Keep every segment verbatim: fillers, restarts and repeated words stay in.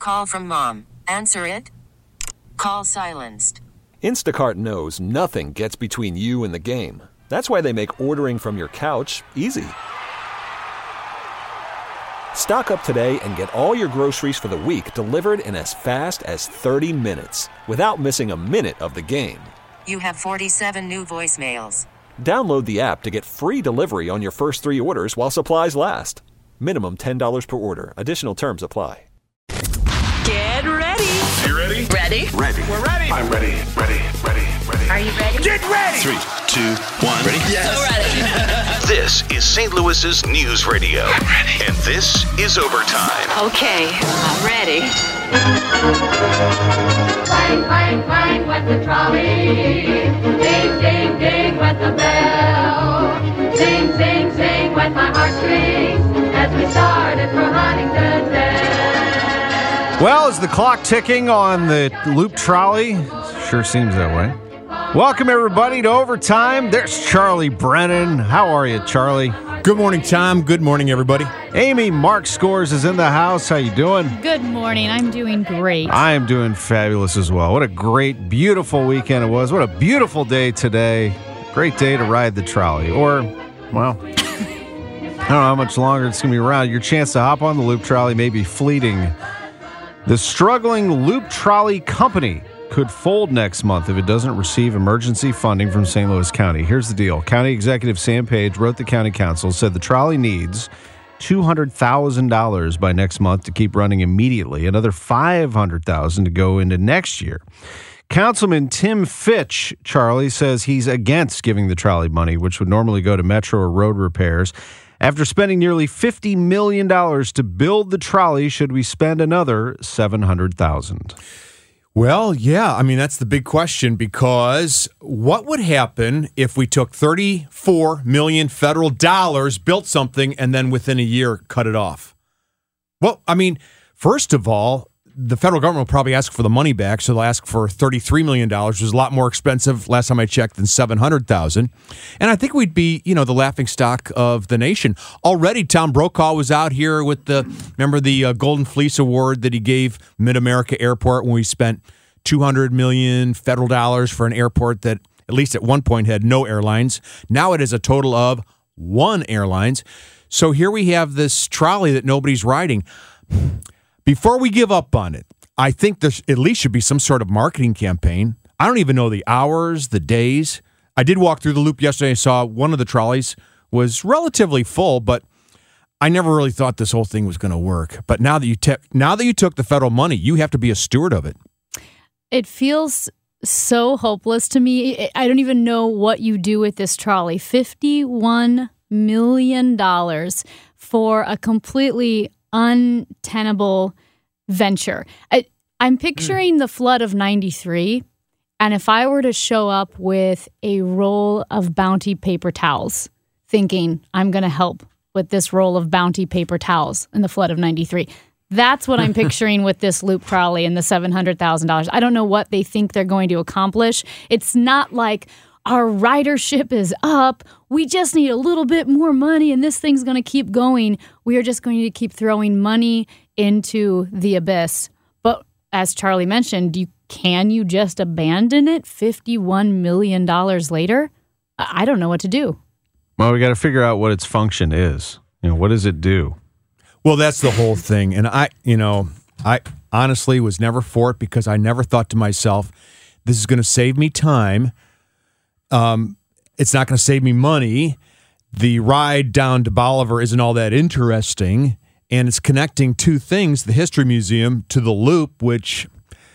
call from mom. Answer it. Call silenced. Instacart knows nothing gets between you and the game. That's why they make ordering from your couch easy. Stock up today and get all your groceries for the week delivered in as fast as thirty minutes without missing a minute of the game. You have forty-seven new voicemails. Download the app to get free delivery on your first three orders while supplies last. Minimum ten dollars per order. Additional terms apply. Get ready. You ready? Ready? Ready. We're ready. I'm ready. Ready. Ready. Ready. Are you ready? Get ready. Three, two, one. Ready? Yes. We're ready. This is Saint Louis's News Radio. I'm ready. And this is Overtime. Okay, I'm ready. Clang, clang, clang went the trolley. Ding, ding, ding went the bell. Sing, sing, sing went my heartstrings as we started for Huntington Dell. Well, is the clock ticking on the loop trolley? Sure seems that way. Welcome, everybody, to Overtime. There's Charlie Brennan. How are you, Charlie? Good morning, Tom. Good morning, everybody. Amy Mark Scores is in the house. How you doing? Good morning. I'm doing great. I am doing fabulous as well. What a great, beautiful weekend it was. What a beautiful day today. Great day to ride the trolley. Or, well, I don't know how much longer it's going to be around. Your chance to hop on the loop trolley may be fleeting. The struggling Loop Trolley Company could fold next month if it doesn't receive emergency funding from Saint Louis County. Here's the deal. County Executive Sam Page wrote the county council, said the trolley needs two hundred thousand dollars by next month to keep running immediately, another five hundred thousand dollars to go into next year. Councilman Tim Fitch, Charlie, says he's against giving the trolley money, which would normally go to metro or road repairs. After spending nearly fifty million dollars to build the trolley, should we spend another seven hundred thousand dollars? Well, yeah, I mean, that's the big question, because what would happen if we took thirty-four million dollars federal dollars, built something, and then within a year cut it off? Well, I mean, first of all, the federal government will probably ask for the money back, so they'll ask for thirty-three million dollars, which is a lot more expensive, last time I checked, than seven hundred thousand dollars. And I think we'd be, you know, the laughingstock of the nation. Already, Tom Brokaw was out here with the, remember the uh, Golden Fleece Award that he gave Mid-America Airport when we spent two hundred million dollars federal dollars for an airport that, at least at one point, had no airlines. Now it is a total of one airlines. So here we have this trolley that nobody's riding. Before we give up on it, I think there at least should be some sort of marketing campaign. I don't even know the hours, the days. I did walk through the loop yesterday and saw one of the trolleys was relatively full, but I never really thought this whole thing was going to work. But now that you te- now that you took the federal money, you have to be a steward of it. It feels so hopeless to me. I don't even know what you do with this trolley. fifty-one million dollars for a completely untenable venture. I, I'm picturing mm. the flood of ninety-three, and if I were to show up with a roll of Bounty paper towels, thinking I'm going to help with this roll of Bounty paper towels in the flood of ninety-three, that's what I'm picturing with this loop trolley and the seven hundred thousand dollars. I don't know what they think they're going to accomplish. It's not like our ridership is up. We just need a little bit more money, and this thing's going to keep going. We are just going to keep throwing money into the abyss. But as Charlie mentioned, you can you just abandon it fifty-one million dollars later? I don't know what to do. Well, we got to figure out what its function is. You know, what does it do? Well, that's the whole thing. And I, you know, I honestly was never for it, because I never thought to myself, this is going to save me time. Um, it's not going to save me money. The ride down to Bolivar isn't all that interesting. And it's connecting two things, the History Museum to the Loop, which,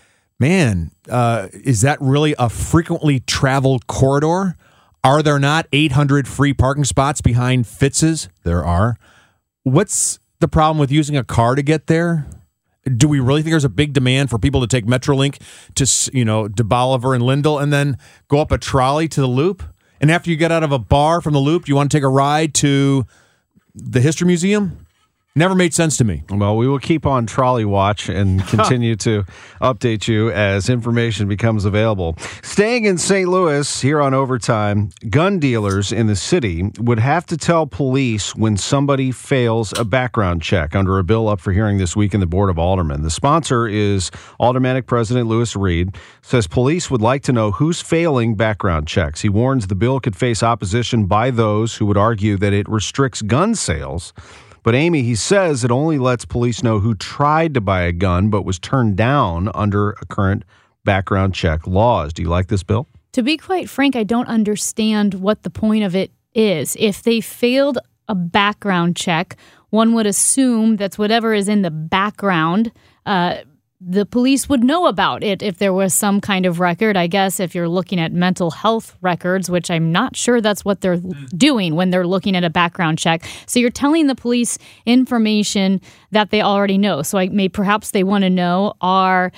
man, uh, is that really a frequently traveled corridor? Are there not eight hundred free parking spots behind Fitz's? There are. What's the problem with using a car to get there? Do we really think there's a big demand for people to take Metrolink to, you know, to Bolivar and Lindell and then go up a trolley to the Loop? And after you get out of a bar from the Loop, you want to take a ride to the History Museum? Never made sense to me. Well, we will keep on trolley watch and continue to update you as information becomes available. Staying in Saint Louis, here on Overtime, gun dealers in the city would have to tell police when somebody fails a background check under a bill up for hearing this week in the Board of Aldermen. The sponsor is Aldermanic President Lewis Reed, says police would like to know who's failing background checks. He warns the bill could face opposition by those who would argue that it restricts gun sales. But Amy, he says it only lets police know who tried to buy a gun but was turned down under current background check laws. Do you like this bill? To be quite frank, I don't understand what the point of it is. If they failed a background check, one would assume that's whatever is in the background, uh, the police would know about it if there was some kind of record. I guess if you're looking at mental health records, which I'm not sure that's what they're doing when they're looking at a background check. So you're telling the police information that they already know. So I may perhaps they want to know are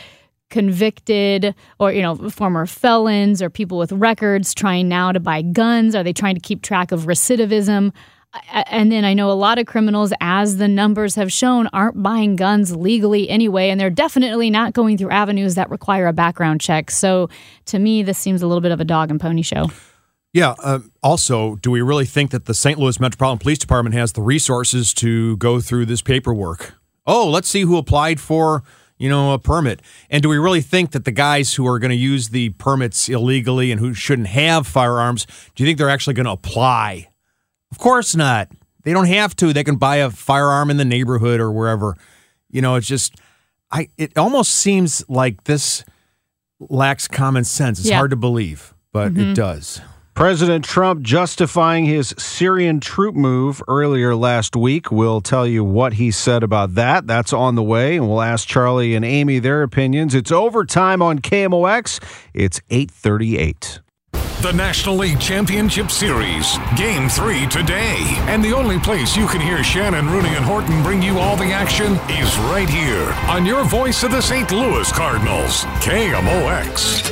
convicted or, you know, former felons or people with records trying now to buy guns. Are they trying to keep track of recidivism? And then I know a lot of criminals, as the numbers have shown, aren't buying guns legally anyway, and they're definitely not going through avenues that require a background check. So to me, this seems a little bit of a dog and pony show. Yeah. Uh, also, do we really think that the Saint Louis Metropolitan Police Department has the resources to go through this paperwork? Oh, let's see who applied for, you know, a permit. And do we really think that the guys who are going to use the permits illegally and who shouldn't have firearms, do you think they're actually going to apply? Of course not. They don't have to. They can buy a firearm in the neighborhood or wherever. You know, it's just, I. It almost seems like this lacks common sense. It's yeah. hard to believe, but mm-hmm. it does. President Trump justifying his Syrian troop move earlier last week. We'll tell you what he said about that. That's on the way, and we'll ask Charlie and Amy their opinions. It's Overtime on K M O X. It's eight thirty-eight. The National League Championship Series, Game three today. And the only place you can hear Shannon, Rooney, and Horton bring you all the action is right here on your voice of the Saint Louis Cardinals, K M O X.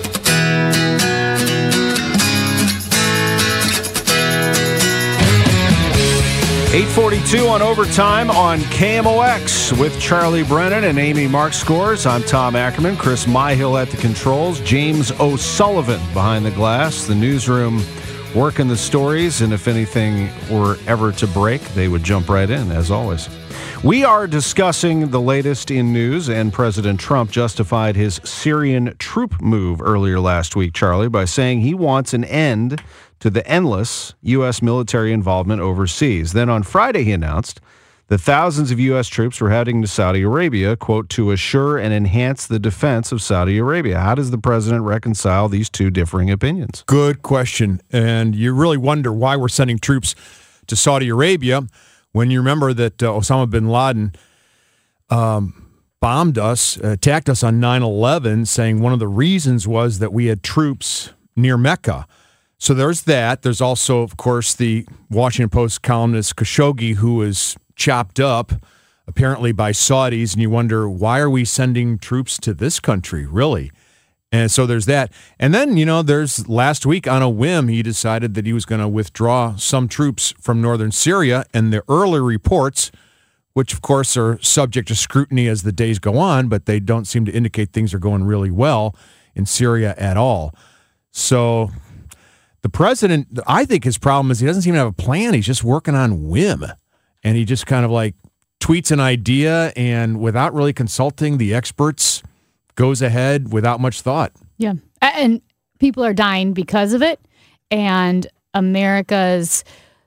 eight forty-two on Overtime on K M O X with Charlie Brennan and Amy Mark Scores. I'm Tom Ackerman, Chris Myhill at the controls, James O'Sullivan behind the glass, the newsroom working the stories, and if anything were ever to break, they would jump right in, as always. We are discussing the latest in news, and President Trump justified his Syrian troop move earlier last week, Charlie, by saying he wants an end to the endless U S military involvement overseas. Then on Friday, he announced that thousands of U S troops were heading to Saudi Arabia, quote, to assure and enhance the defense of Saudi Arabia. How does the president reconcile these two differing opinions? Good question. And you really wonder why we're sending troops to Saudi Arabia when you remember that uh, Osama bin Laden um, bombed us, attacked us on nine eleven, saying one of the reasons was that we had troops near Mecca. So there's that. There's also, of course, the Washington Post columnist Khashoggi, who was chopped up, apparently by Saudis, and you wonder, why are we sending troops to this country, really? And so there's that. And then, you know, there's last week on a whim, he decided that he was going to withdraw some troops from northern Syria, and the early reports, which, of course, are subject to scrutiny as the days go on, but they don't seem to indicate things are going really well in Syria at all. So the president, I think his problem is he doesn't seem to have a plan. He's just working on whim. And he just kind of like tweets an idea and without really consulting the experts, goes ahead without much thought. Yeah. And people are dying because of it. And America's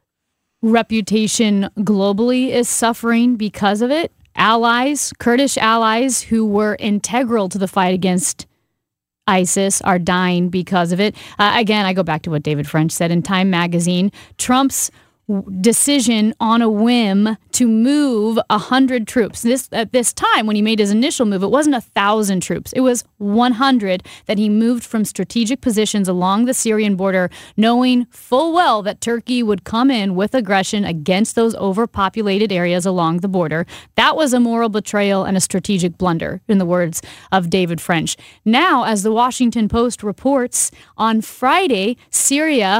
reputation globally is suffering because of it. Allies, Kurdish allies who were integral to the fight against ISIS are dying because of it. Uh, again, I go back to what David French said in Time magazine. Trump's decision on a whim to move a hundred troops. This at this time when he made his initial move, it wasn't a thousand troops. It was one hundred that he moved from strategic positions along the Syrian border, knowing full well that Turkey would come in with aggression against those overpopulated areas along the border. That was a moral betrayal and a strategic blunder, in the words of David French. Now, as the Washington Post reports, on Friday, Syria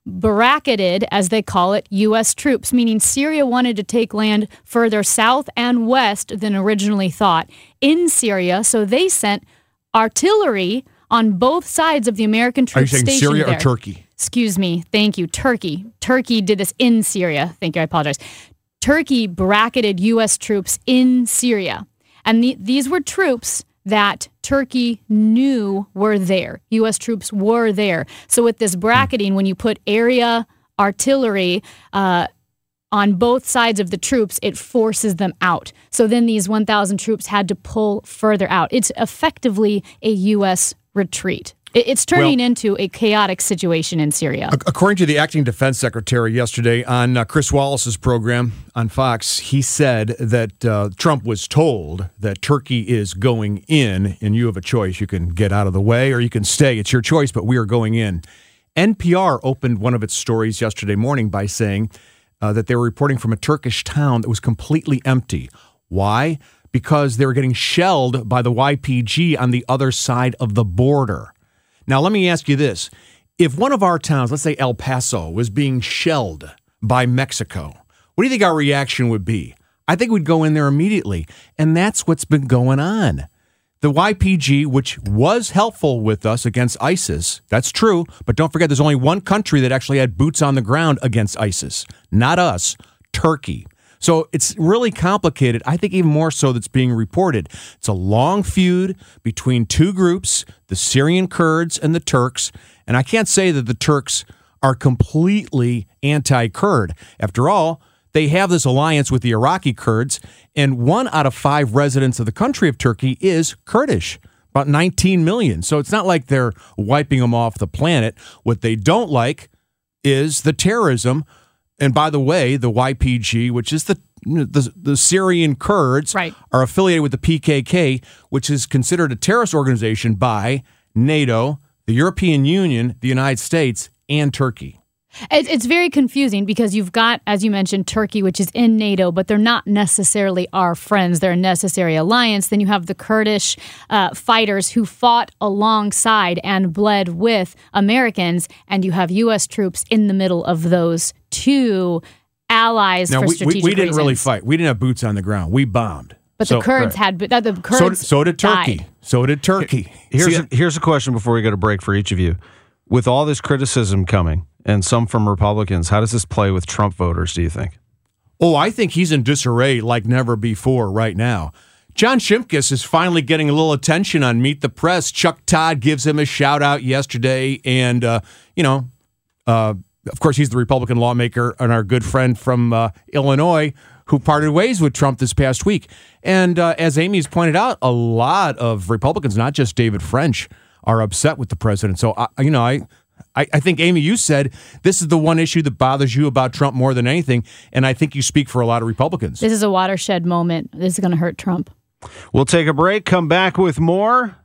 bracketed, as they call it, U S troops, meaning Syria wanted to take land further south and west than originally thought in Syria, so they sent artillery on both sides of the American troops stationed there. Are you saying Syria or Turkey? Excuse me. Thank you. Turkey. Turkey did this in Syria. Thank you. I apologize. Turkey bracketed U S troops in Syria. And the, these were troops that Turkey knew were there. U S troops were there. So with this bracketing, when you put area artillery uh, on both sides of the troops, it forces them out. So then these one thousand troops had to pull further out. It's effectively a U S retreat. It's turning well, into a chaotic situation in Syria. According to the acting defense secretary yesterday on uh, Chris Wallace's program on Fox, he said that uh, Trump was told that Turkey is going in, and you have a choice. You can get out of the way or you can stay. It's your choice, but we are going in. N P R opened one of its stories yesterday morning by saying uh, that they were reporting from a Turkish town that was completely empty. Why? Because they were getting shelled by the Y P G on the other side of the border. Now, let me ask you this. If one of our towns, let's say El Paso, was being shelled by Mexico, what do you think our reaction would be? I think we'd go in there immediately. And that's what's been going on. The Y P G, which was helpful with us against ISIS, that's true, but don't forget there's only one country that actually had boots on the ground against ISIS. Not us, Turkey. So it's really complicated. I think even more so that's being reported. It's a long feud between two groups, the Syrian Kurds and the Turks. And I can't say that the Turks are completely anti-Kurd. After all, they have this alliance with the Iraqi Kurds, and one out of five residents of the country of Turkey is Kurdish, about nineteen million. So it's not like they're wiping them off the planet. What they don't like is the terrorism. And by the way, the Y P G, which is the the, the Syrian Kurds, right, are affiliated with the P K K, which is considered a terrorist organization by NATO, the European Union, the United States, and Turkey. It's very confusing because you've got, as you mentioned, Turkey, which is in NATO, but they're not necessarily our friends. They're a necessary alliance. Then you have the Kurdish uh, fighters who fought alongside and bled with Americans, and you have U S troops in the middle of those two allies now, for we, strategic we, we didn't reasons. really fight. We didn't have boots on the ground. We bombed. But so, the Kurds right. had, uh, the Kurds so, so did Turkey. died. So did Turkey. Here's See, a, here's a question before we go to break for each of you. With all this criticism coming, and some from Republicans, how does this play with Trump voters, do you think? Oh, I think he's in disarray like never before right now. John Shimkus is finally getting a little attention on Meet the Press. Chuck Todd gives him a shout out yesterday. And, uh, you know, uh, of course, he's the Republican lawmaker and our good friend from uh, Illinois who parted ways with Trump this past week. And uh, as Amy's pointed out, a lot of Republicans, not just David French, are upset with the president. So, I, you know, I... I, I think, Amy, you said this is the one issue that bothers you about Trump more than anything, and I think you speak for a lot of Republicans. This is a watershed moment. This is going to hurt Trump. We'll take a break, come back with more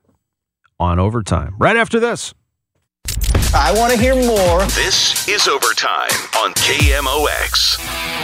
on Overtime right after this. I want to hear more. This is Overtime on K M O X.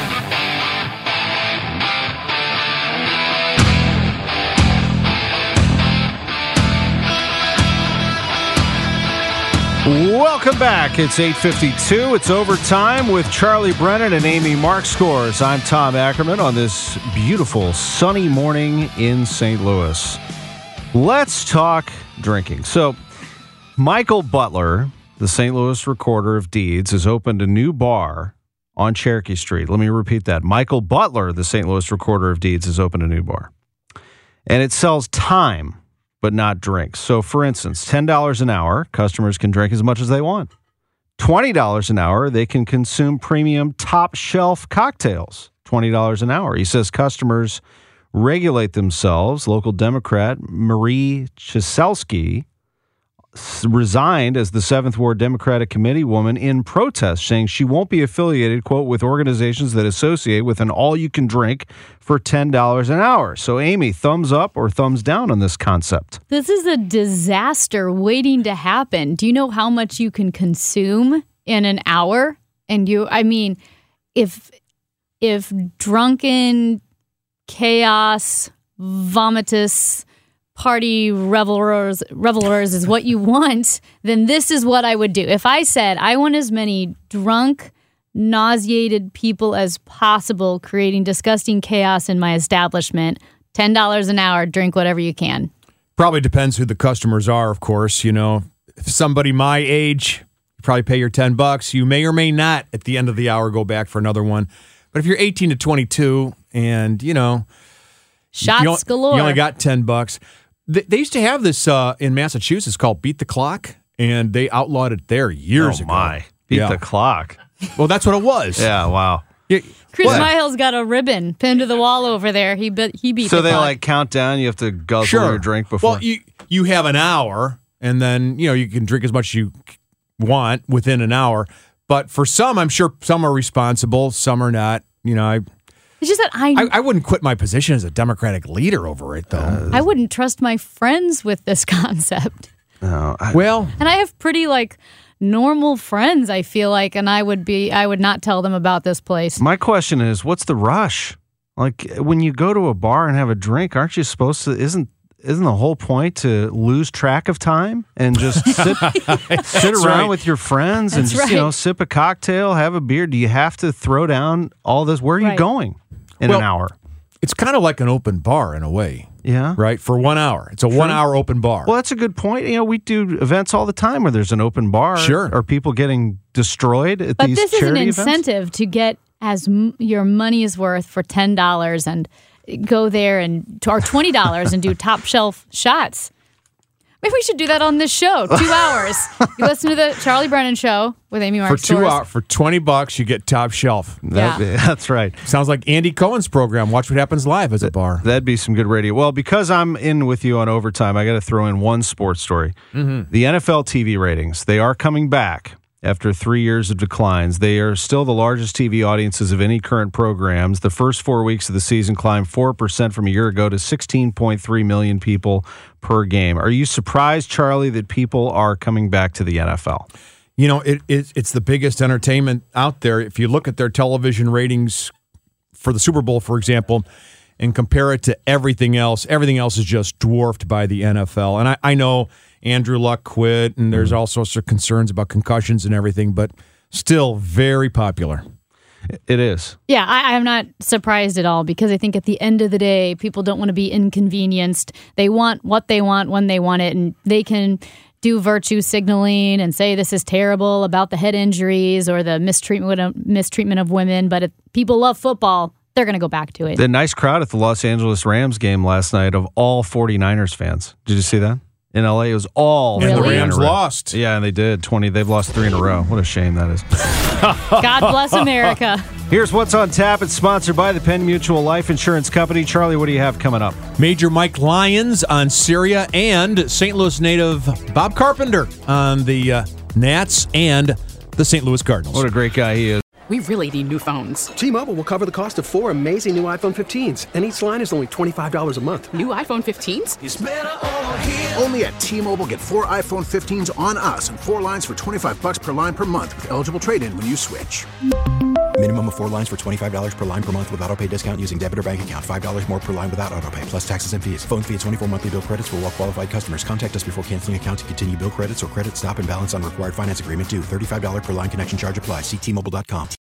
Welcome back. It's eight fifty-two. It's Overtime with Charlie Brennan and Amy Markscores. I'm Tom Ackerman on this beautiful sunny morning in Saint Louis. Let's talk drinking. So, Michael Butler, the Saint Louis Recorder of Deeds, has opened a new bar on Cherokee Street. Let me repeat that. Michael Butler, the Saint Louis Recorder of Deeds, has opened a new bar. And it sells time, but not drinks. So, for instance, ten dollars an hour, customers can drink as much as they want. twenty dollars an hour, they can consume premium top shelf cocktails. twenty dollars an hour. He says customers regulate themselves. Local Democrat Marie Cheselsky resigned as the seventh Ward Democratic Committee woman in protest, saying she won't be affiliated, quote, with organizations that associate with an all-you-can-drink for ten dollars an hour. So, Amy, thumbs up or thumbs down on this concept? This is a disaster waiting to happen. Do you know how much you can consume in an hour? And you, I mean, if if drunken chaos, vomitous party revelers, revelers is what you want, then this is what I would do. If I said I want as many drunk, nauseated people as possible creating disgusting chaos in my establishment, ten dollars an hour, drink whatever you can. Probably depends who the customers are, of course. You know, if somebody my age, you probably pay your ten bucks. You may or may not at the end of the hour go back for another one. But if you're eighteen to twenty-two and, you know, shots you, galore. You only got ten bucks. They, they used to have this uh, in Massachusetts called Beat the Clock, and they outlawed it there years oh ago. my. Beat yeah. the clock. Well, that's what it was. Yeah, wow. Yeah, Chris what? Myhill's got a ribbon pinned to the wall over there. He be, he beat So the they clock. like count down. You have to guzzle Sure. your drink before. Well, you you have an hour, and then you know you can drink as much as you want within an hour. But for some, I'm sure some are responsible, some are not. You know, I It's just that I, I, I wouldn't quit my position as a Democratic leader over it, though. Uh, I wouldn't trust my friends with this concept. No, I, well, and I have pretty like normal friends, I feel like, and I would be I would not tell them about this place. my question is, what's the rush? Like when you go to a bar and have a drink, aren't you supposed to? Isn't isn't the whole point to lose track of time and just sit sit around right. with your friends and That's just right. you know sip a cocktail, have a beer? Do you have to throw down all this? Where are you Right. going in Well, an hour? it's kind of like an open bar in a way, Yeah. right? For one hour. It's a one-hour open bar. Well, that's a good point. You know, we do events all the time where there's an open bar. Sure. Are people getting destroyed at But these this is an charity events? incentive to get as m- your money is worth for ten dollars and go there and or twenty dollars and do top shelf shots. Maybe we should do that on this show. Two hours. You listen to the Charlie Brennan show with Amy for Mark two Stores. hours, for twenty bucks, you get top shelf. That- Yeah. That's right. Sounds like Andy Cohen's program. Watch What Happens Live as a bar. That'd be some good radio. Well, because I'm in with you on overtime, I got to throw in one sports story. Mm-hmm. The N F L T V ratings, they are coming back after three years of declines. They are still the largest T V audiences of any current programs. The first four weeks of the season climbed four percent from a year ago to sixteen point three million people per game. Are you surprised, Charlie, that people are coming back to the N F L? You know, it, it it's the biggest entertainment out there. If you look at their television ratings for the Super Bowl, for example, and compare it to everything else, everything else is just dwarfed by the N F L. And I, I know Andrew Luck quit, and there's all sorts of concerns about concussions and everything, but still very popular. It is. Yeah, I, I'm not surprised at all because I think at the end of the day, people don't want to be inconvenienced. They want what they want when they want it, and they can do virtue signaling and say this is terrible about the head injuries or the mistreatment of, mistreatment of women. But if people love football, they're going to go back to it. The nice crowd at the Los Angeles Rams game last night of all 49ers fans. Did you see that? In L A, it was all Really? And the forty-niner Rams fans. lost. Yeah, and they did. twenty. They've lost three in a row. What a shame that is. God bless America. Here's what's on tap. It's sponsored by the Penn Mutual Life Insurance Company. Charlie, what do you have coming up? Major Mike Lyons on Syria and Saint Louis native Bob Carpenter on the uh, Nats and the Saint Louis Cardinals. What a great guy he is. We really need new phones. T-Mobile will cover the cost of four amazing new iPhone fifteens, and each line is only twenty-five dollars a month. New iPhone fifteens? It's better over here. Only at T-Mobile, get four iPhone fifteens on us and four lines for twenty-five bucks per line per month with eligible trade-in when you switch. Minimum of four lines for twenty-five dollars per line per month with autopay discount using debit or bank account. five dollars more per line without autopay, plus taxes and fees. Phone fee at twenty-four monthly bill credits for well-qualified customers. Contact us before canceling account to continue bill credits or credit stop and balance on required finance agreement due. thirty-five dollars per line connection charge applies. See T Mobile dot com.